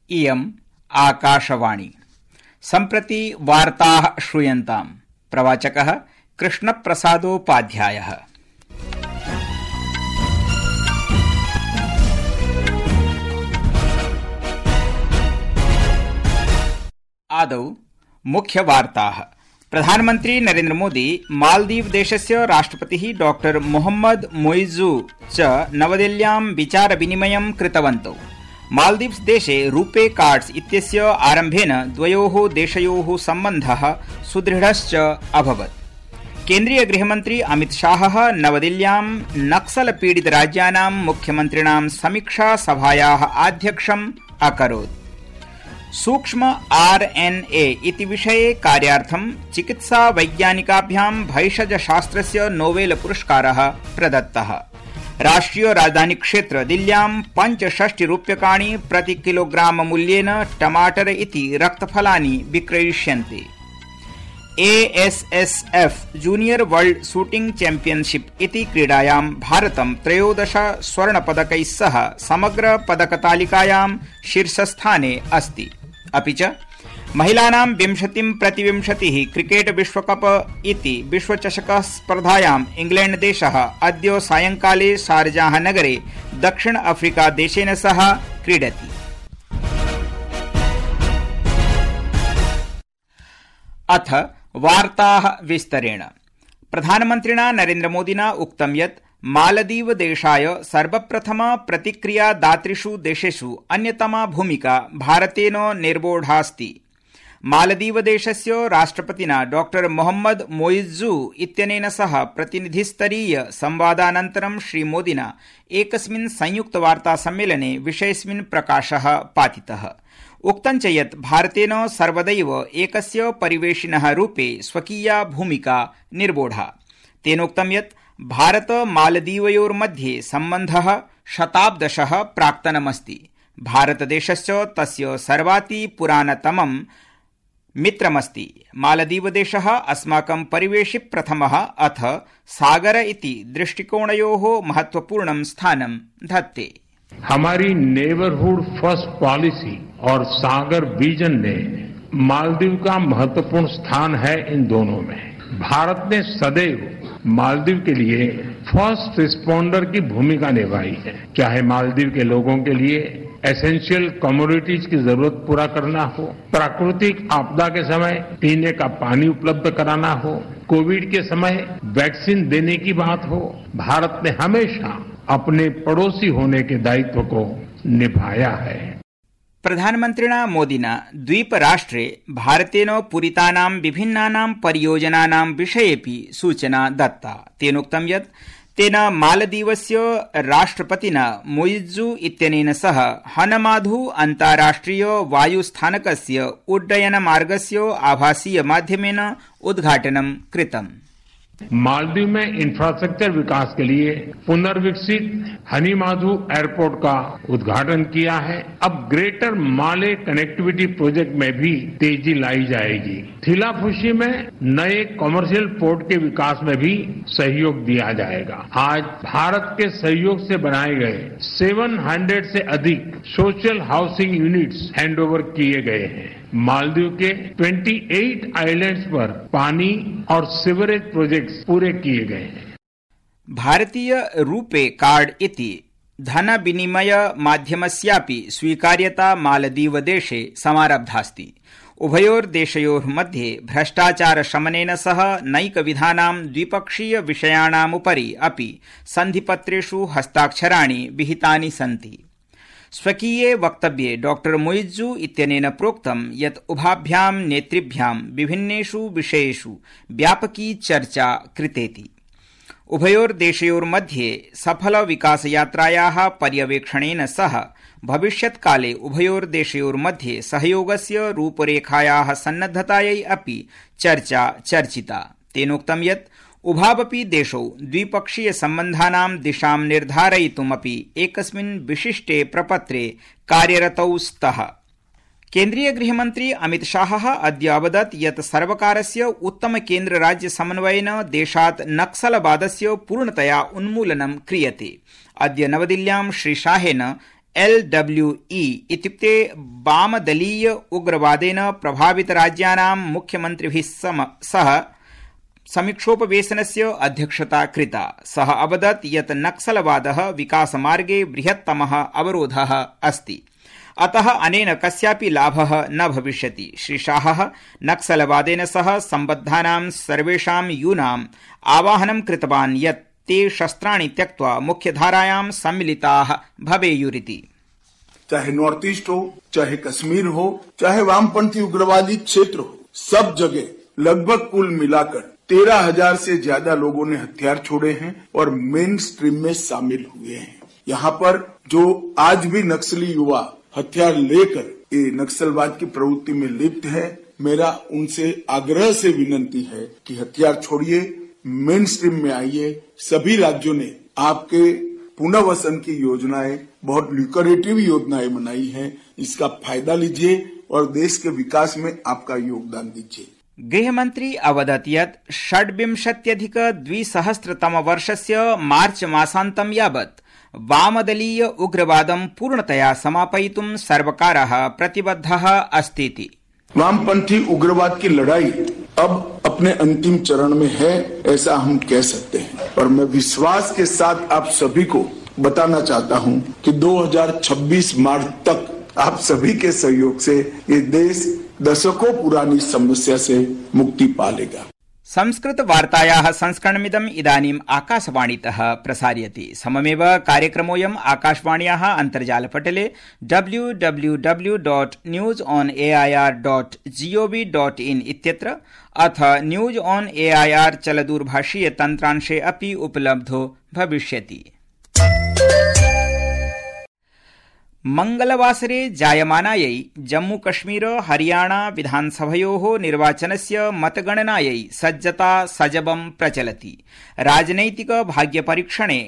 इयम् आकाशवाणी। सम्प्रति वार्ताः श्रूयन्ताम्। प्रवाचकः कृष्णप्रसादोपाध्यायः। आदौ मुख्यवार्ताः। प्रधानमन्त्री नरेन्द्र मोदी मालदीव देशस्य राष्ट्रपतिः डॉ मोहम्मद मोइज़ू च नवदिल्ल्यां विचारविनिमयं कृतवन्तौ। मालदीव्स देशे रूपे कार्ड्स इत्यस्य आरम्भेन द्वयोः देशयोः सम्बन्धः सुदृढश्च अभवत्। केन्द्रीय गृहमन्त्री अमित शाहः नवदिल्ल्यां नक्सल पीडित राज्यानां मुख्यमन्त्रिणां समीक्षा सभायाः आध्यक्षम् अकरोत्। सूक्ष्म RNA इति विषये कार्यार्थं चिकित्सा वैज्ञानिकाभ्यां भैषजशास्त्रस्य नोबेल पुरस्कारः प्रदत्तः। राष्ट्रिय राजधानी क्षेत्र दिल्ल्यां 65 रूप्यकाणि प्रति किलोग्राम मूल्येन टमाटर इति रक्तफलानि विक्रयिष्यन्ते। ASSF junior world shooting championship इति क्रीडायां भारतं 13 स्वर्णपदकैः सह समग्र पदकतालिकायां शीर्षस्थाने अस्ति। अपि च महिलानां 20-20 क्रिकेट विश्वकप इति विश्वचषक स्पर्धायां इंग्लैंड देशः अद्य सायंकाले शारजाह नगरे दक्षिण अफ्रीका देशेन सह क्रीडति। अथ वार्ताः विस्तरेण। प्रधानमन्त्रिणा नरेन्द्र मोदिना उक्तं यत् मालदीव देशाय सर्वप्रथम प्रतिक्रियादातृषु देशेषु अन्यतमा भूमिका भारतेन निर्वोढास्ति। मालदीव देशस्य राष्ट्रपतिना डॉ मोहम्मद मोइज़ू इत्यनेन सह प्रतिनिधिस्तरीय संवादानन्तरं श्रीमोदिना एकस्मिन् संयुक्तवार्तासम्मेलने विषयेऽस्मिन् प्रकाशः पातितः। उक्तं च यत् भारतेन सर्वदैव एकस्य परिवेशिनः रूपे स्वकीया भूमिका निर्वोढा। तेनोक्तं यत् भारत मालदीवयोर्मध्ये सम्बन्धः शताब्दशः प्राक्तनमस्ति। भारतदेशश्च तस्य सर्वाति पुरातनतमं मित्रमस्ति। मालदीवदेशः अस्माकं परिवेशि प्रथमः अथ सागर इति दृष्टिकोणयोः महत्वपूर्णं स्थानं धत्ते। हमारी नेबरहुड फर्स्ट पॉलिसी और सागर विजन ने मालदीव का महत्वपूर्ण स्थान है। इन दोनों में भारत ने सदैव मालदीव के लिए फर्स्ट रिस्पॉन्डर की भूमिका निभाई है। चाहे मालदीव के लोगों के लिए एसेंशियल कमोडिटीज की जरूरत पूरा करना हो, प्राकृतिक आपदा के समय पीने का पानी उपलब्ध कराना हो, कोविड के समय वैक्सीन देने की बात हो, भारत ने हमेशा अपने पड़ोसी होने के दायित्व को निभाया है। प्रधानमन्त्रिणा मोदिना द्वीपराष्ट्रे भारतेन पूरितानां विभिन्नानां परियोजनानां विषयेऽपि सूचना दत्ता। तेनोक्तं यत् तेन मालदीवस्य राष्ट्रपतिना मोइज़ू इत्यनेन सह हनमाधु अन्ताराष्ट्रिय वायुस्थानकस्य उड्डयनमार्गस्य आभासीय माध्यमेन उद्घाटनं कृतम्। मालदीव में इंफ्रास्ट्रक्चर विकास के लिए पुनर्विकसित हनीमाधु एयरपोर्ट का उद्घाटन किया है। अब ग्रेटर माले कनेक्टिविटी प्रोजेक्ट में भी तेजी लाई जाएगी। थिलाफुशी में नए कमर्शियल पोर्ट के विकास में भी सहयोग दिया जाएगा। आज भारत के सहयोग से बनाए गए 700 से अधिक सोशल हाउसिंग यूनिट्स हैंडओवर किए गए हैं। मालदीव के 28 आइलैंड्स पर पानी और सीवरेज प्रोजेक्ट्स पूरे किए गए हैं। भारतीय रूपे कार्ड इति धन विनिमय माध्यमस्यापि स्वीकार्यता मालदीव देशे समारब्धास्ति। उभयोर्देशयोः मध्ये भ्रष्टाचार शमनेन सह नैकविधानां द्विपक्षीय विषयाणामुपरि अपि सन्धिपत्रेषु हस्ताक्षराणि विहितानि सन्ति। स्वकीये वक्तव्ये डॉ मोइज़ू इत्यनेन प्रोक्तं यत् उभाभ्यां नेतृभ्यां विभिन्नेषु विषयेषु व्यापकी चर्चा कृतेति। उभयोर्देशयोर्मध्ये सफल विकासयात्रायाः पर्यवेक्षणेन सह भविष्यत्काले उभयोर्देशयोर्मध्ये सहयोगस्य रूपरेखायाः सन्नद्धतायै अपि चर्चा चर्चिता। तेनोक्तं यत् उभावपि देशौ द्विपक्षीय सम्बन्धानां दिशां निर्धारयितुमपि एकस्मिन् विशिष्टे प्रपत्रे कार्यरतौ स्तः। केन्द्रीय गृहमन्त्री अमित शाहः अद्य अवदत् यत् सर्वकारस्य उत्तम केन्द्र राज्य समन्वयेन देशात् नक्सलवादस्य पूर्णतया उन्मूलनं क्रियते। अद्य नवदिल्ल्यां श्रीशाहेन LWE इत्युक्ते वामदलीय उग्रवादेन प्रभावितराज्यानां मुख्यमन्त्रिभिः सह समीक्षोपवेशनस्य अध्यक्षता कृता। सः अवदत् यत् नक्सलवादः विकासमार्गे बृहत्तमः अवरोधः अस्ति, अतः अनेन कस्यापि लाभः न भविष्यति। श्री शाहः नक्सलवादेन सह सम्बद्धानां सर्वेषां यूनाम् आवाहनं कृतवान् यत् ते शस्त्राणि त्यक्त्वा मुख्यधारायां सम्मिलिताः भवेयुरिति। चाहे नॉर्थ ईस्ट हो, चाहे कश्मीर हो, चाहे वामपंथी उग्रवादी क्षेत्र हो, सब जगह लगभग कुल मिलाकर 13,000 से ज्यादा लोगों ने हथियार छोड़े हैं और मेन स्ट्रीम में शामिल हुए हैं। यहाँ पर जो आज भी नक्सली युवा हथियार लेकर ये नक्सलवाद की प्रवृत्ति में लिप्त है, मेरा उनसे आग्रह से विनंती है कि हथियार छोड़िए, मेन स्ट्रीम में आइए। सभी राज्यों ने आपके पुनर्वसन की योजनाएं, बहुत ल्यूक्रेटिव योजनाएं बनाई हैं, इसका फायदा लीजिए और देश के विकास में आपका योगदान दीजिए। गृहमन्त्री अवदत् यत् 2026-तमवर्षस्य मार्च मासान्तं यावत् वामदलीय उग्रवादं पूर्णतया समापयितुं सर्वकारः प्रतिबद्धः अस्तीति। वामपंथी उग्रवाद की लड़ाई अब अपने अंतिम चरण में है, ऐसा हम कह सकते हैं। और मैं विश्वास के साथ आप सभी को बताना चाहता हूं कि 2026 मार्च तक आप सभी के सहयोग से ये देश दशकों पुरानी समस्या से मुक्ति पा लेगा। संस्कृत वार्तायाः संस्करणमिदम् इदानीम् आकाशवाणीतः प्रसार्यते। सममेव कार्यक्रमोऽयम् आकाशवाण्याः अन्तर्जालपटले www.newsonair.gov.in इत्यत्र अथ न्यूज ऑन एआईआर चलदूरभाषीय तन्त्रांशे अपि उपलब्धो भविष्यति। मंगलवासरे जायमानायै जम्मूकश्मीर हरियाणा विधानसभयोः निर्वाचनस्य मतगणनायै सज्जता सजवं प्रचलति। राजनैतिक भाग्यपरीक्षणे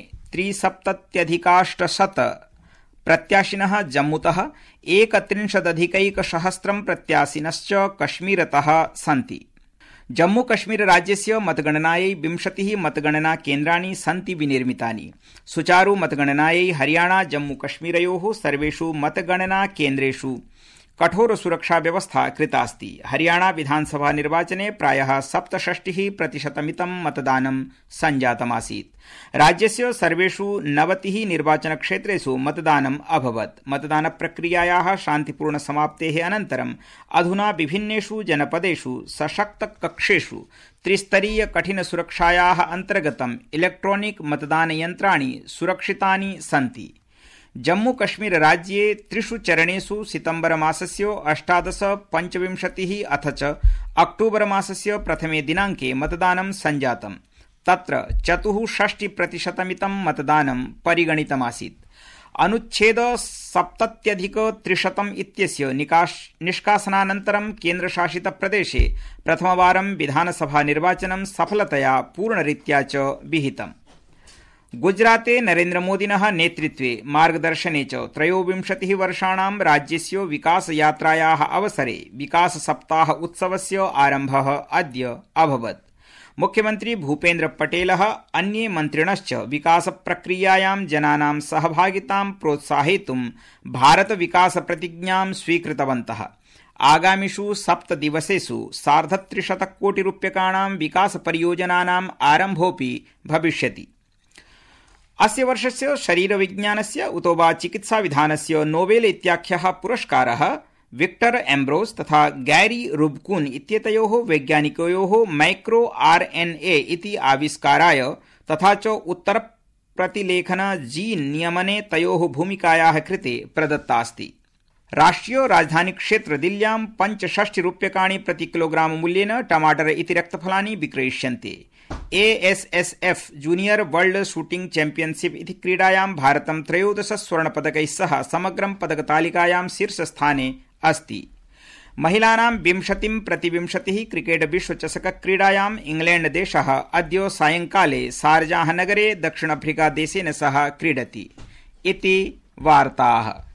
73,800 प्रत्याशिनः जम्मूतः 31,100 प्रत्याशिनश्च कश्मीरतः सन्ति। जम्मूकश्मीरराज्यस्य मतगणनायै 20 मतगणना केन्द्राणि सन्ति विनिर्मितानि। सुचारु मतगणनायै हरियाणा जम्मूकश्मीरयोः सर्वेषु मतगणना केन्द्रेषु कठोर सुरक्षा व्यवस्था कृतास्ति। हरियाणा विधानसभा निर्वाचने प्रायः 67% मतदानं सञ्जातमासीत्। राज्यस्य सर्वेषु 90 निर्वाचनक्षेत्रेषु मतदानम् अभवत्। मतदानप्रक्रियायाः शान्तिपूर्ण समाप्तेः अनन्तरम् अधुना विभिन्नेषु जनपदेषु सशक्तकक्षेषु त्रिस्तरीय कठिनसुरक्षायाः अन्तर्गतम् इलेक्ट्रॉनिक मतदानयन्त्राणि सुरक्षितानि सन्ति। जम्मूकश्मीरराज्ये 3 चरणेषु सितम्बर मासस्य 18, 25 अथ च अक्टोबर मासस्य 1 दिनाङ्के मतदानं सञ्जातम्। तत्र 64% मतदानं परिगणितमासीत्। अनुच्छेद 70+300 इत्यस्य निष्कासनानन्तरं केन्द्रशासितप्रदेशे प्रथमवारं विधानसभा निर्वाचनं सफलतया पूर्णरीत्या च विहितम्। गुजराते नरेन्द्रमोदिनः नेतृत्वे मार्गदर्शने च 23 वर्षाणां राज्यस्य विकासयात्रायाः अवसरे विकाससप्ताह उत्सवस्य आरम्भः अद्य अभवत्। मुख्यमन्त्री भूपेन्द्र पटेलः अन्ये मन्त्रिणश्च विकासप्रक्रियायां जनानां सहभागितां प्रोत्साहयितुं भारतविकासप्रतिज्ञां स्वीकृतवन्तः। आगामिषु 7 दिवसेषु 350 कोटिरूप्यकाणां विकासपरियोजनानाम् आरम्भोऽपि भविष्यति। अस्य वर्षस्य शरीरविज्ञानस्य उतोवा चिकित्साविधानस्य नोबेल इत्याख्यः पुरस्कारः विक्टर एम्ब्रोस तथा गैरी रुब्कुन इत्येतयोः वैज्ञानिकयोः माइक्रो RNA इति आविष्काराय तथा च उत्तरप्रतिलेखन जीन नियमने तयोः भूमिकायाः कृते प्रदत्तास्ति। राष्ट्रिय राजधानी क्षेत्र दिल्ल्यां 65 रूप्यकाणि प्रति किलोग्राम मूल्येन टमाटर इति रक्तफलानि विक्रयिष्यन्ते। ASSF junior world shooting championship इति क्रीडायां भारतं 13 स्वर्णपदकैः सह समग्रं पदकतालिकायां शीर्षस्थाने अस्ति। महिलानां 20-20 क्रिकेट विश्वचषक क्रीडायां इंग्लैण्डदेशः अद्य सायंकाले शारजाहनगरे दक्षिणाफ्रिकादेशेन सह क्रीडति। इति वार्ताः।